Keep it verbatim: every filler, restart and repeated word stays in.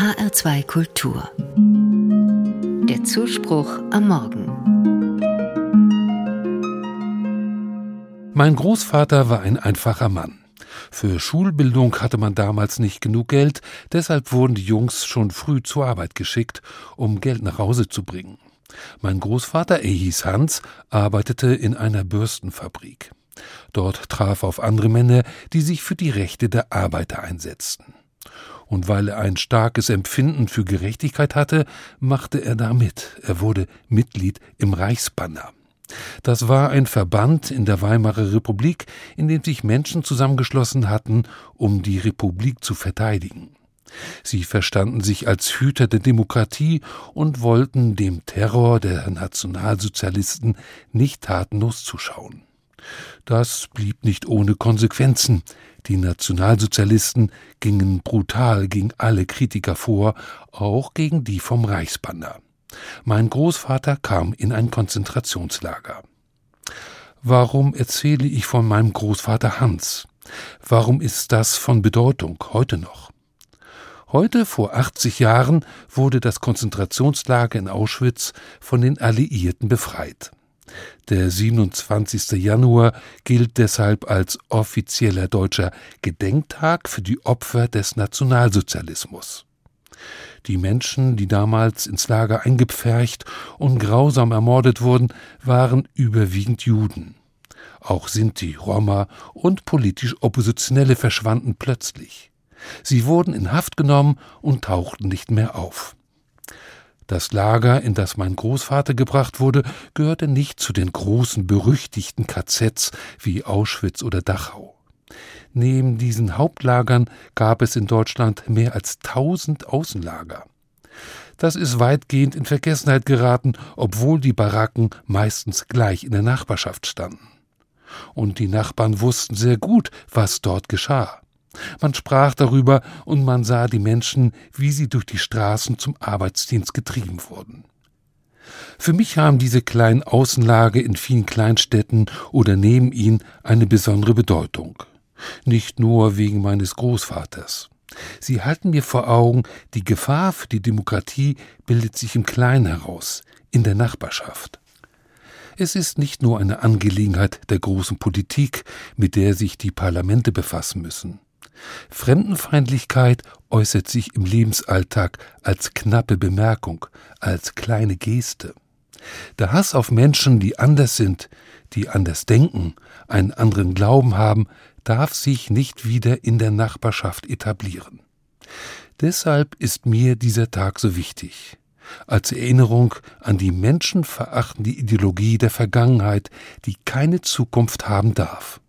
H R zwei Kultur. Der Zuspruch am Morgen. Mein Großvater war ein einfacher Mann. Für Schulbildung hatte man damals nicht genug Geld, deshalb wurden die Jungs schon früh zur Arbeit geschickt, um Geld nach Hause zu bringen. Mein Großvater, er hieß Hans, arbeitete in einer Bürstenfabrik. Dort traf er auf andere Männer, die sich für die Rechte der Arbeiter einsetzten. Und weil er ein starkes Empfinden für Gerechtigkeit hatte, machte er da mit. Er wurde Mitglied im Reichsbanner. Das war ein Verband in der Weimarer Republik, in dem sich Menschen zusammengeschlossen hatten, um die Republik zu verteidigen. Sie verstanden sich als Hüter der Demokratie und wollten dem Terror der Nationalsozialisten nicht tatenlos zuschauen. Das blieb nicht ohne Konsequenzen. Die Nationalsozialisten gingen brutal gegen alle Kritiker vor, auch gegen die vom Reichsbanner. Mein Großvater kam in ein Konzentrationslager. Warum erzähle ich von meinem Großvater Hans? Warum ist das von Bedeutung heute noch? Heute, vor achtzig Jahren, wurde das Konzentrationslager in Auschwitz von den Alliierten befreit. Der siebenundzwanzigster Januar gilt deshalb als offizieller deutscher Gedenktag für die Opfer des Nationalsozialismus. Die Menschen, die damals ins Lager eingepfercht und grausam ermordet wurden, waren überwiegend Juden. Auch Sinti, Roma und politisch Oppositionelle verschwanden plötzlich. Sie wurden in Haft genommen und tauchten nicht mehr auf. Das Lager, in das mein Großvater gebracht wurde, gehörte nicht zu den großen, berüchtigten K Zs wie Auschwitz oder Dachau. Neben diesen Hauptlagern gab es in Deutschland mehr als tausend Außenlager. Das ist weitgehend in Vergessenheit geraten, obwohl die Baracken meistens gleich in der Nachbarschaft standen. Und die Nachbarn wussten sehr gut, was dort geschah. Man sprach darüber und man sah die Menschen, wie sie durch die Straßen zum Arbeitsdienst getrieben wurden. Für mich haben diese kleinen Außenlager in vielen Kleinstädten oder neben ihnen eine besondere Bedeutung. Nicht nur wegen meines Großvaters. Sie halten mir vor Augen, die Gefahr für die Demokratie bildet sich im Kleinen heraus, in der Nachbarschaft. Es ist nicht nur eine Angelegenheit der großen Politik, mit der sich die Parlamente befassen müssen. Fremdenfeindlichkeit äußert sich im Lebensalltag als knappe Bemerkung, als kleine Geste. Der Hass auf Menschen, die anders sind, die anders denken, einen anderen Glauben haben, darf sich nicht wieder in der Nachbarschaft etablieren. Deshalb ist mir dieser Tag so wichtig. Als Erinnerung an die menschenverachtende Ideologie der Vergangenheit, die keine Zukunft haben darf.